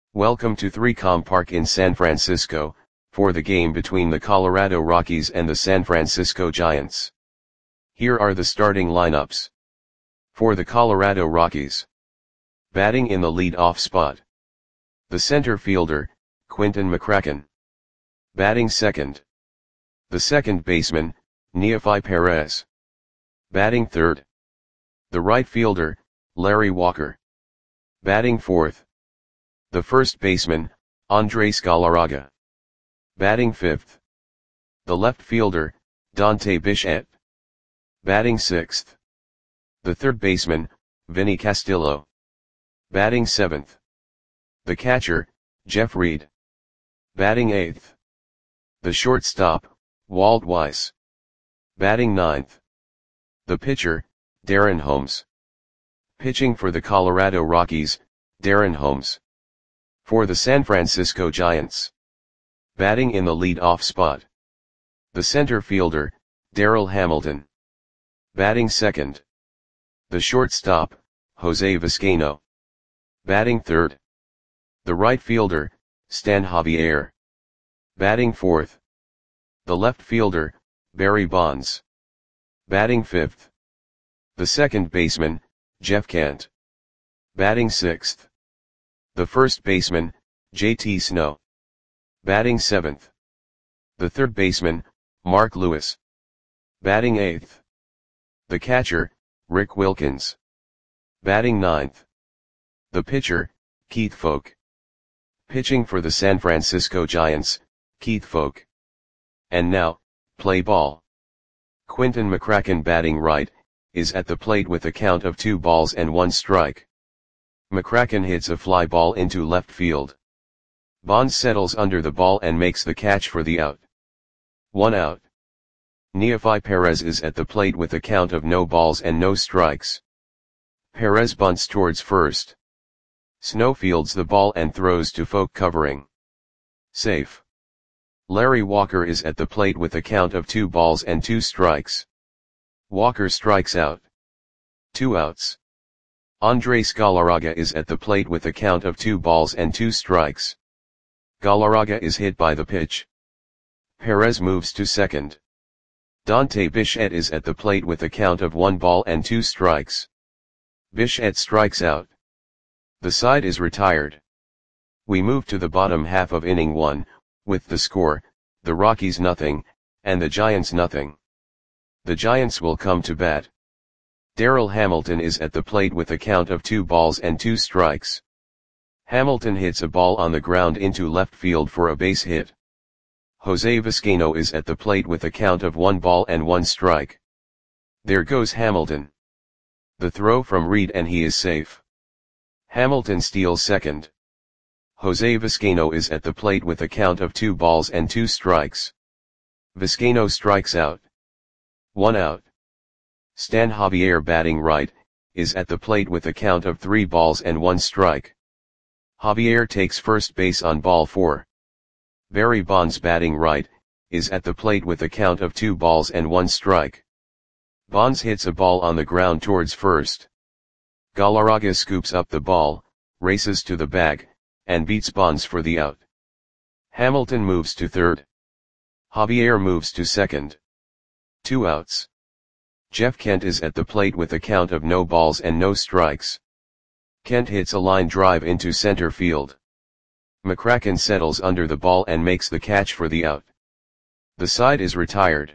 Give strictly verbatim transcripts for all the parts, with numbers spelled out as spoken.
Welcome to three com Park in San Francisco, for the game between the Colorado Rockies and the San Francisco Giants. Here are the starting lineups. For the Colorado Rockies. Batting in the lead-off spot. The center fielder, Quinton McCracken. Batting second. The second baseman, Neofi Perez. Batting third. The right fielder, Larry Walker. Batting fourth. The first baseman, Andres Galarraga. Batting fifth. The left fielder, Dante Bichette. Batting sixth. The third baseman, Vinny Castillo. Batting seventh. The catcher, Jeff Reed. Batting eighth. The shortstop, Walt Weiss. Batting ninth. The pitcher, Darren Holmes. Pitching for the Colorado Rockies, Darren Holmes. For the San Francisco Giants. Batting in the lead-off spot. The center fielder, Darryl Hamilton. Batting second. The shortstop, Jose Vizcaino. Batting third. The right fielder, Stan Javier. Batting fourth. The left fielder, Barry Bonds. Batting fifth. The second baseman, Jeff Kent. Batting sixth. The first baseman, J T Snow. Batting seventh. The third baseman, Mark Lewis. Batting eighth. The catcher, Rick Wilkins. Batting ninth. The pitcher, Keith Foulke. Pitching for the San Francisco Giants, Keith Foulke. And now, play ball. Quinton McCracken batting right, is at the plate with a count of two balls and one strike. McCracken hits a fly ball into left field. Bonds settles under the ball and makes the catch for the out. One out. Neofi Perez is at the plate with a count of no balls and no strikes. Perez bunts towards first. Snow fields the ball and throws to Foulke covering. Safe. Larry Walker is at the plate with a count of two balls and two strikes. Walker strikes out. Two outs. Andres Galarraga is at the plate with a count of two balls and two strikes. Galarraga is hit by the pitch. Perez moves to second. Dante Bichette is at the plate with a count of one ball and two strikes. Bichette strikes out. The side is retired. We move to the bottom half of inning one, with the score, the Rockies nothing, and the Giants nothing. The Giants will come to bat. Darryl Hamilton is at the plate with a count of two balls and two strikes. Hamilton hits a ball on the ground into left field for a base hit. Jose Vizcaino is at the plate with a count of one ball and one strike. There goes Hamilton. The throw from Reed and he is safe. Hamilton steals second. Jose Vizcaino is at the plate with a count of two balls and two strikes. Vizcaino strikes out. One out. Stan Javier batting right, is at the plate with a count of three balls and one strike. Javier takes first base on ball four. Barry Bonds batting right, is at the plate with a count of two balls and one strike. Bonds hits a ball on the ground towards first. Galarraga scoops up the ball, races to the bag, and beats Bonds for the out. Hamilton moves to third. Javier moves to second. Two outs. Jeff Kent is at the plate with a count of no balls and no strikes. Kent hits a line drive into center field. McCracken settles under the ball and makes the catch for the out. The side is retired.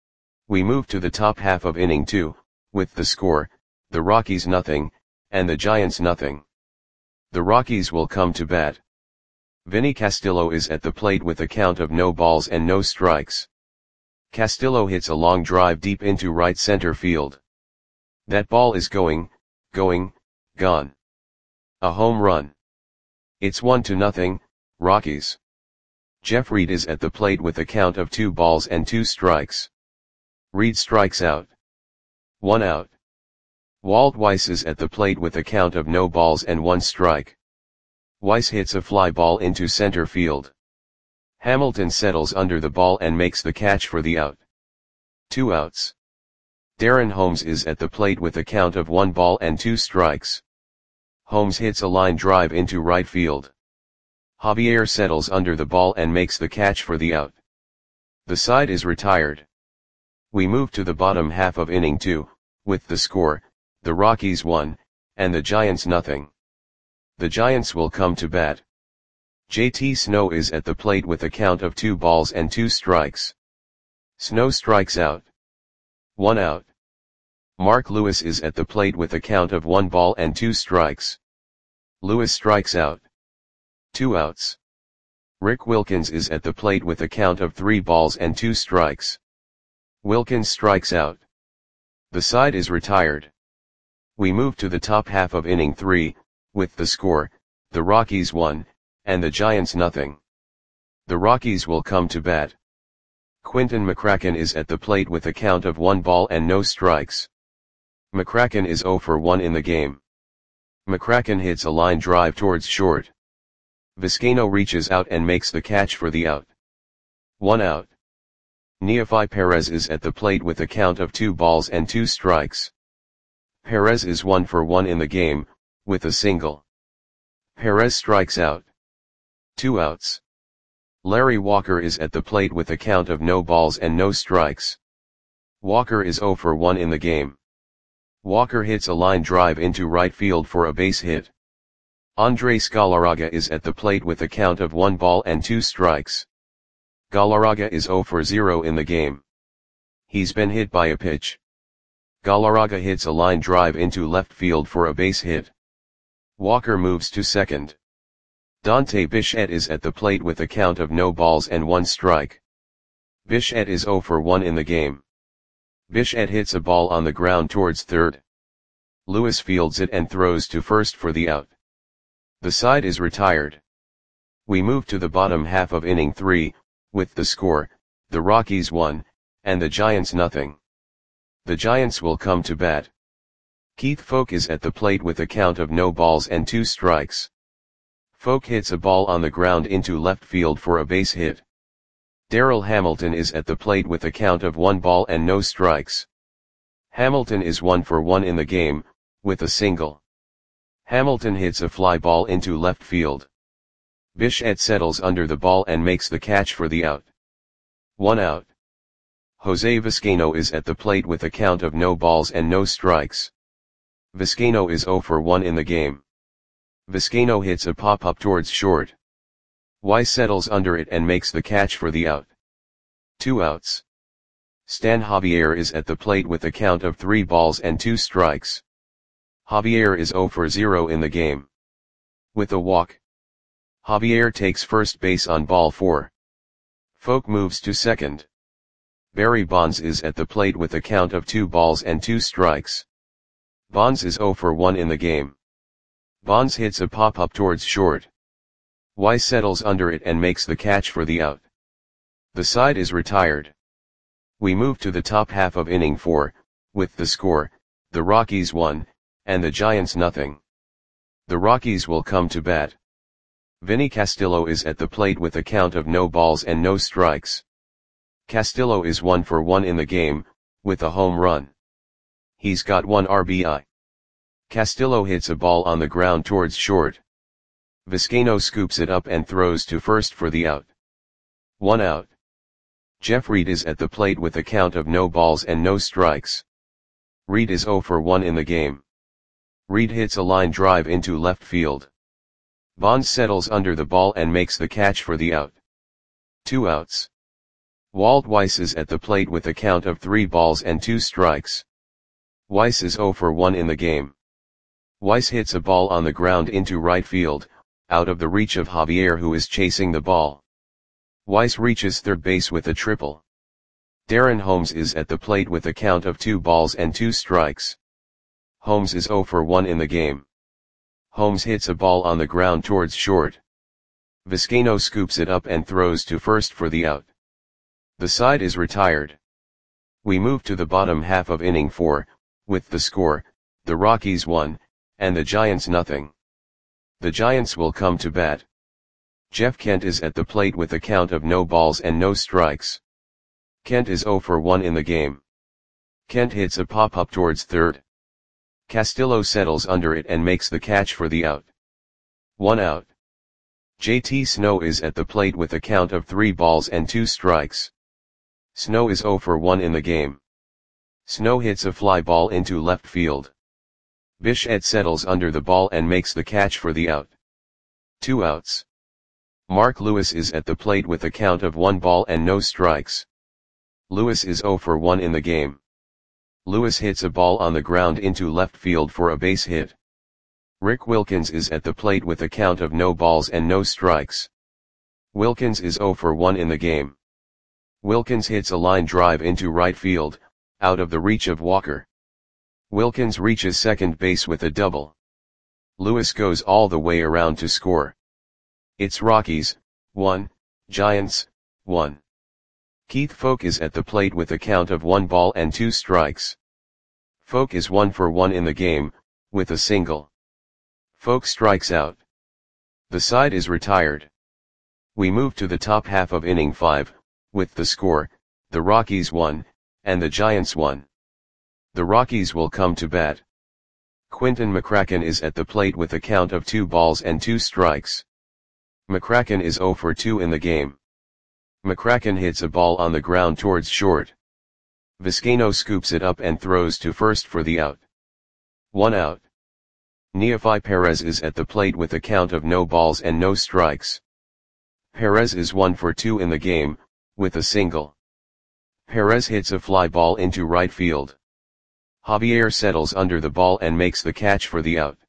We move to the top half of inning two, with the score, the Rockies nothing, and the Giants nothing. The Rockies will come to bat. Vinny Castillo is at the plate with a count of no balls and no strikes. Castillo hits a long drive deep into right center field. That ball is going, going, gone. A home run. It's one to nothing, Rockies. Jeff Reed is at the plate with a count of two balls and two strikes. Reed strikes out. One out. Walt Weiss is at the plate with a count of no balls and one strike. Weiss hits a fly ball into center field. Hamilton settles under the ball and makes the catch for the out. Two outs. Darren Holmes is at the plate with a count of one ball and two strikes. Holmes hits a line drive into right field. Javier settles under the ball and makes the catch for the out. The side is retired. We move to the bottom half of inning two, with the score, the Rockies one, and the Giants nothing. The Giants will come to bat. J T Snow is at the plate with a count of two balls and two strikes. Snow strikes out. One out. Mark Lewis is at the plate with a count of one ball and two strikes. Lewis strikes out. Two outs. Rick Wilkins is at the plate with a count of three balls and two strikes. Wilkins strikes out. The side is retired. We move to the top half of inning three, with the score, the Rockies one, and the Giants nothing. The Rockies will come to bat. Quinton McCracken is at the plate with a count of one ball and no strikes. McCracken is zero for one in the game. McCracken hits a line drive towards short. Vizcaino reaches out and makes the catch for the out. One out. Neofi Perez is at the plate with a count of two balls and two strikes. Perez is one for one in the game, with a single. Perez strikes out. Two outs. Larry Walker is at the plate with a count of no balls and no strikes. Walker is zero for one in the game. Walker hits a line drive into right field for a base hit. Andres Galarraga is at the plate with a count of one ball and two strikes. Galarraga is zero for zero in the game. He's been hit by a pitch. Galarraga hits a line drive into left field for a base hit. Walker moves to second. Dante Bichette is at the plate with a count of no balls and one strike. Bichette is zero for one in the game. Bichette hits a ball on the ground towards third. Lewis fields it and throws to first for the out. The side is retired. We move to the bottom half of inning three, with the score, the Rockies one, and the Giants nothing. The Giants will come to bat. Keith Foulke is at the plate with a count of no balls and two strikes. Foulke hits a ball on the ground into left field for a base hit. Darryl Hamilton is at the plate with a count of one ball and no strikes. Hamilton is one for one in the game, with a single. Hamilton hits a fly ball into left field. Bichette settles under the ball and makes the catch for the out. One out. Jose Vizcaino is at the plate with a count of no balls and no strikes. Vizcaino is zero for one in the game. Vizcaino hits a pop-up towards short. Weiss settles under it and makes the catch for the out. Two outs. Stan Javier is at the plate with a count of three balls and two strikes. Javier is zero for zero in the game. With a walk. Javier takes first base on ball four. Foulke moves to second. Barry Bonds is at the plate with a count of two balls and two strikes. Bonds is zero for one in the game. Bonds hits a pop-up towards short. Weiss settles under it and makes the catch for the out. The side is retired. We move to the top half of inning four, with the score, the Rockies one, and the Giants nothing. The Rockies will come to bat. Vinny Castillo is at the plate with a count of no balls and no strikes. Castillo is one for one in the game, with a home run. He's got one R B I. Castillo hits a ball on the ground towards short. Vizcaino scoops it up and throws to first for the out. One out. Jeff Reed is at the plate with a count of no balls and no strikes. Reed is zero for one in the game. Reed hits a line drive into left field. Bonds settles under the ball and makes the catch for the out. Two outs. Walt Weiss is at the plate with a count of three balls and two strikes. Weiss is zero for one in the game. Weiss hits a ball on the ground into right field, out of the reach of Javier who is chasing the ball. Weiss reaches third base with a triple. Darren Holmes is at the plate with a count of two balls and two strikes. Holmes is zero for one in the game. Holmes hits a ball on the ground towards short. Vizcaino scoops it up and throws to first for the out. The side is retired. We move to the bottom half of inning four, with the score, the Rockies one, and the Giants nothing. The Giants will come to bat. Jeff Kent is at the plate with a count of no balls and no strikes. Kent is zero for one in the game. Kent hits a pop-up towards third. Castillo settles under it and makes the catch for the out. One out. J T Snow is at the plate with a count of three balls and two strikes. Snow is zero for one in the game. Snow hits a fly ball into left field. Bichette settles under the ball and makes the catch for the out. Two outs. Mark Lewis is at the plate with a count of one ball and no strikes. Lewis is zero for one in the game. Lewis hits a ball on the ground into left field for a base hit. Rick Wilkins is at the plate with a count of no balls and no strikes. Wilkins is zero for one in the game. Wilkins hits a line drive into right field, out of the reach of Walker. Wilkins reaches second base with a double. Lewis goes all the way around to score. It's Rockies, one, Giants, one. Keith Foulke is at the plate with a count of one ball and two strikes. Foulke is one for one in the game, with a single. Foulke strikes out. The side is retired. We move to the top half of inning five, with the score, the Rockies won, and the Giants won. The Rockies will come to bat. Quinton McCracken is at the plate with a count of two balls and two strikes. McCracken is zero for two in the game. McCracken hits a ball on the ground towards short. Vizcaino scoops it up and throws to first for the out. One out. Neefi Perez is at the plate with a count of no balls and no strikes. Perez is one for two in the game, with a single. Perez hits a fly ball into right field. Javier settles under the ball and makes the catch for the out.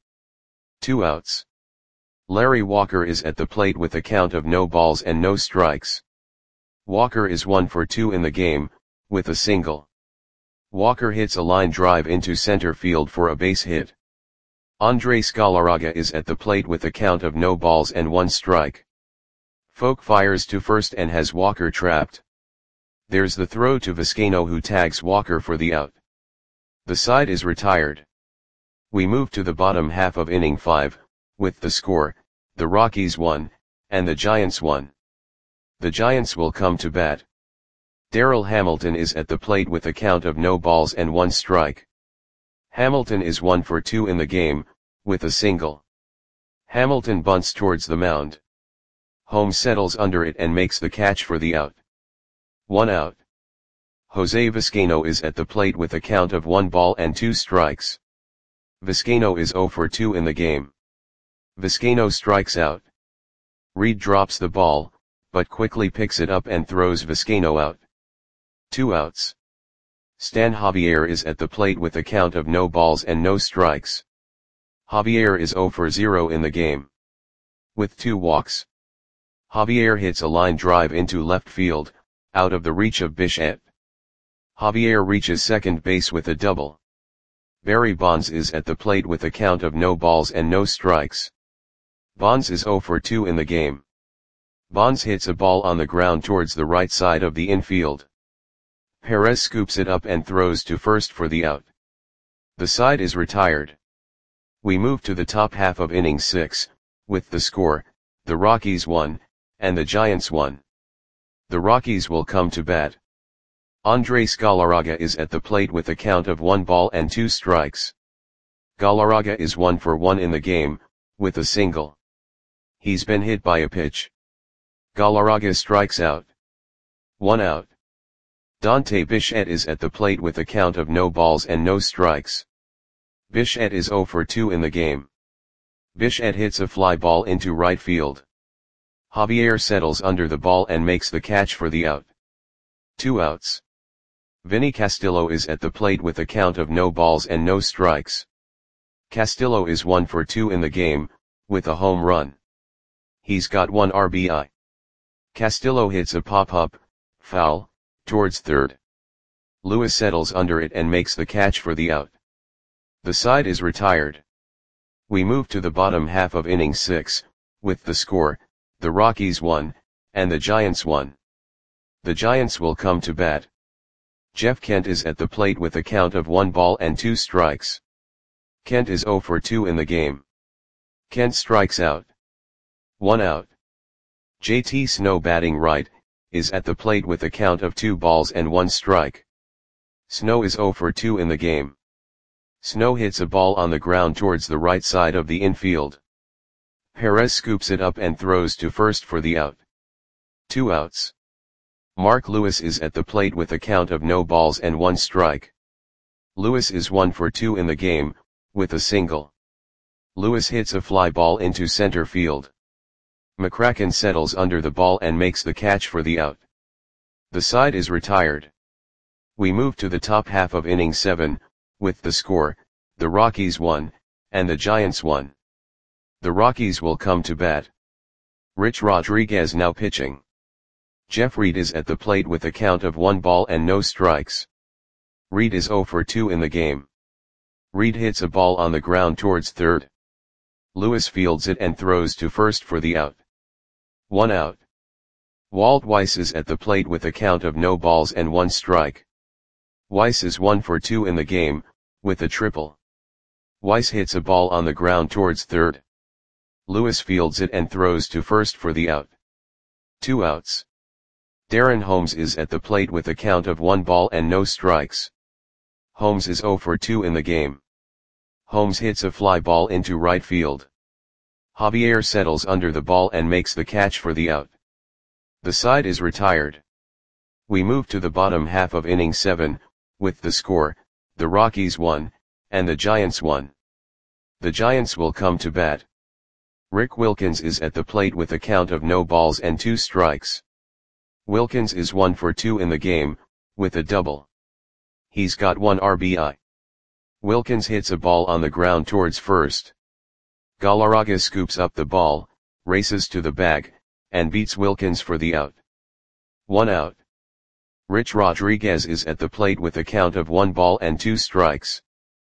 Two outs. Larry Walker is at the plate with a count of no balls and no strikes. Walker is one for two in the game, with a single. Walker hits a line drive into center field for a base hit. Andres Galarraga is at the plate with a count of no balls and one strike. Foulke fires to first and has Walker trapped. There's the throw to Vizcaino, who tags Walker for the out. The side is retired. We move to the bottom half of inning five, with the score, the Rockies won, and the Giants won. The Giants will come to bat. Darryl Hamilton is at the plate with a count of no balls and one strike. Hamilton is one for two in the game, with a single. Hamilton bunts towards the mound. Holmes settles under it and makes the catch for the out. One out. Jose Vizcaino is at the plate with a count of one ball and two strikes. Vizcaino is zero for two in the game. Vizcaino strikes out. Reed drops the ball, but quickly picks it up and throws Vizcaino out. Two outs. Stan Javier is at the plate with a count of no balls and no strikes. Javier is zero for zero in the game. With two walks. Javier hits a line drive into left field, out of the reach of Bichette. Javier reaches second base with a double. Barry Bonds is at the plate with a count of no balls and no strikes. Bonds is zero for two in the game. Bonds hits a ball on the ground towards the right side of the infield. Perez scoops it up and throws to first for the out. The side is retired. We move to the top half of inning six, with the score, the Rockies won, and the Giants won. The Rockies will come to bat. Andres Galarraga is at the plate with a count of one ball and two strikes. Galarraga is one for one in the game, with a single. He's been hit by a pitch. Galarraga strikes out. One out. Dante Bichette is at the plate with a count of no balls and no strikes. Bichette is zero for two in the game. Bichette hits a fly ball into right field. Javier settles under the ball and makes the catch for the out. Two outs. Vinny Castillo is at the plate with a count of no balls and no strikes. Castillo is one for two in the game, with a home run. He's got one R B I. Castillo hits a pop-up, foul, towards third. Lewis settles under it and makes the catch for the out. The side is retired. We move to the bottom half of inning six, with the score, the Rockies won, and the Giants won. The Giants will come to bat. Jeff Kent is at the plate with a count of one ball and two strikes. Kent is zero for two in the game. Kent strikes out. One out. J T Snow, batting right, is at the plate with a count of two balls and one strike. Snow is zero for two in the game. Snow hits a ball on the ground towards the right side of the infield. Perez scoops it up and throws to first for the out. Two outs. Mark Lewis is at the plate with a count of no balls and one strike. Lewis is one for two in the game, with a single. Lewis hits a fly ball into center field. McCracken settles under the ball and makes the catch for the out. The side is retired. We move to the top half of inning seven, with the score, the Rockies won, and the Giants won. The Rockies will come to bat. Rich Rodriguez now pitching. Jeff Reed is at the plate with a count of one ball and no strikes. Reed is oh for two in the game. Reed hits a ball on the ground towards third. Lewis fields it and throws to first for the out. One out. Walt Weiss is at the plate with a count of no balls and one strike. Weiss is one for two in the game, with a triple. Weiss hits a ball on the ground towards third. Lewis fields it and throws to first for the out. Two outs. Darren Holmes is at the plate with a count of one ball and no strikes. Holmes is oh for two in the game. Holmes hits a fly ball into right field. Javier settles under the ball and makes the catch for the out. The side is retired. We move to the bottom half of inning seven, with the score, the Rockies won, and the Giants won. The Giants will come to bat. Rick Wilkins is at the plate with a count of no balls and two strikes. Wilkins is one for two in the game, with a double. He's got one R B I. Wilkins hits a ball on the ground towards first. Galarraga scoops up the ball, races to the bag, and beats Wilkins for the out. One out. Rich Rodriguez is at the plate with a count of one ball and two strikes.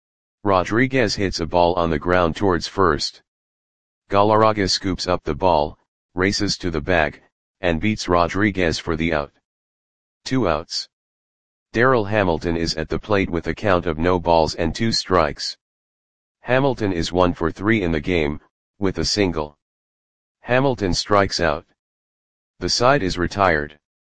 Rodriguez hits a ball on the ground towards first. Galarraga scoops up the ball, races to the bag, and beats Rodriguez for the out. Two outs. Darrell Hamilton is at the plate with a count of no balls and two strikes. Hamilton is one for three in the game, with a single. Hamilton strikes out. The side is retired.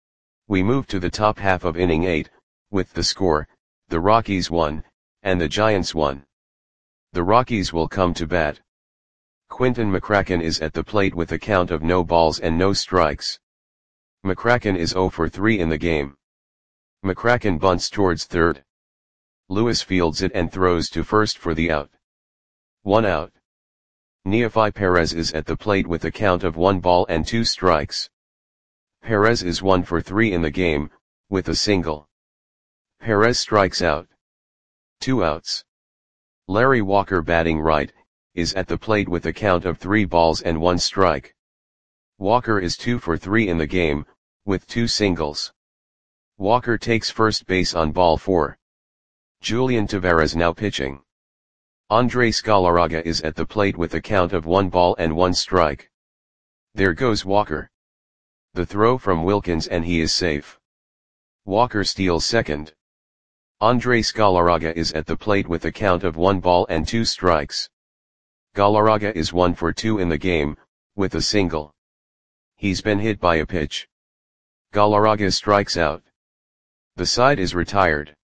We move to the top half of inning eight, with the score, the Rockies won, and the Giants won. The Rockies will come to bat. Quinton McCracken is at the plate with a count of no balls and no strikes. McCracken is oh for three in the game. McCracken bunts towards third. Lewis fields it and throws to first for the out. One out. Neefi Perez is at the plate with a count of one ball and two strikes. Perez is one for three in the game, with a single. Perez strikes out. Two outs. Larry Walker, batting right, is at the plate with a count of three balls and one strike. Walker is two for three in the game, with two singles. Walker takes first base on ball four. Julian Taveras now pitching. Andres Galarraga is at the plate with a count of one ball and one strike. There goes Walker. The throw from Wilkins and he is safe. Walker steals second. Andres Galarraga is at the plate with a count of one ball and two strikes. Galarraga is one for two in the game, with a single. He's been hit by a pitch. Galarraga strikes out. The side is retired.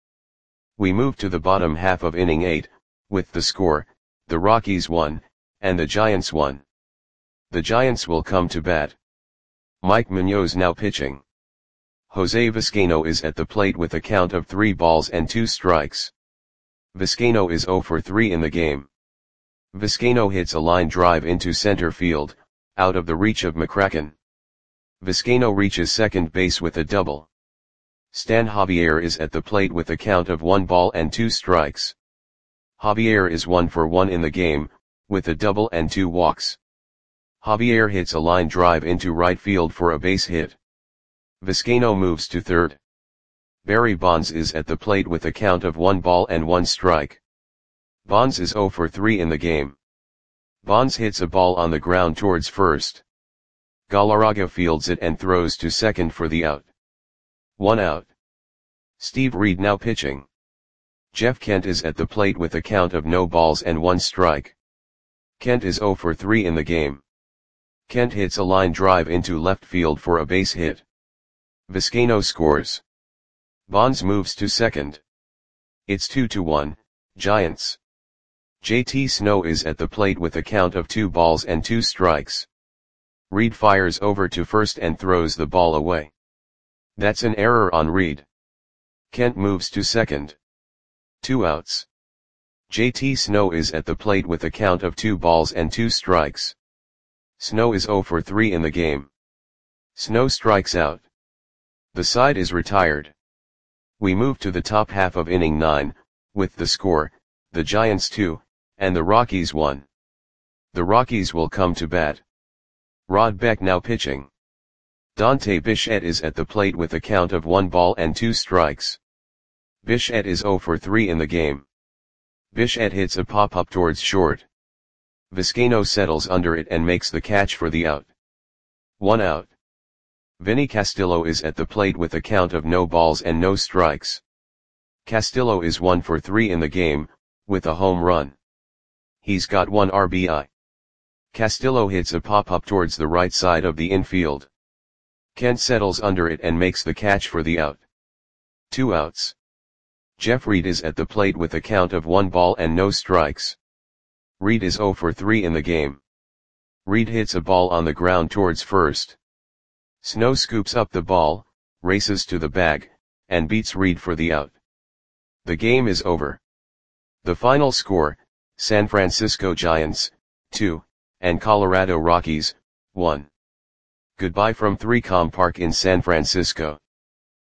We move to the bottom half of inning eight, with the score, the Rockies won, and the Giants won. The Giants will come to bat. Mike Munoz now pitching. Jose Vizcaino is at the plate with a count of three balls and two strikes. Vizcaino is oh for three in the game. Vizcaino hits a line drive into center field, out of the reach of McCracken. Vizcaino reaches second base with a double. Stan Javier is at the plate with a count of one ball and two strikes. Javier is one for one in the game, with a double and two walks. Javier hits a line drive into right field for a base hit. Vizcaino moves to third. Barry Bonds is at the plate with a count of one ball and one strike. Bonds is oh for three in the game. Bonds hits a ball on the ground towards first. Galarraga fields it and throws to second for the out. One out. Steve Reed now pitching. Jeff Kent is at the plate with a count of no balls and one strike. Kent is oh for three in the game. Kent hits a line drive into left field for a base hit. Vizcaino scores. Bonds moves to second. It's two to one, Giants. J T Snow is at the plate with a count of two balls and two strikes. Reed fires over to first and throws the ball away. That's an error on Reed. Kent moves to second. Two outs. J T Snow is at the plate with a count of two balls and two strikes. Snow is zero for three in the game. Snow strikes out. The side is retired. We move to the top half of inning nine, with the score, the Giants two, and the Rockies one. The Rockies will come to bat. Rod Beck now pitching. Dante Bichette is at the plate with a count of one ball and two strikes. Bichette is zero for three in the game. Bichette hits a pop-up towards short. Vizcaino settles under it and makes the catch for the out. One out. Vinny Castillo is at the plate with a count of no balls and no strikes. Castillo is one for three in the game, with a home run. He's got one R B I. Castillo hits a pop-up towards the right side of the infield. Kent settles under it and makes the catch for the out. Two outs. Jeff Reed is at the plate with a count of one ball and no strikes. Reed is zero for three in the game. Reed hits a ball on the ground towards first. Snow scoops up the ball, races to the bag, and beats Reed for the out. The game is over. The final score, San Francisco Giants, two, and Colorado Rockies, one. Goodbye from three Com Park in San Francisco.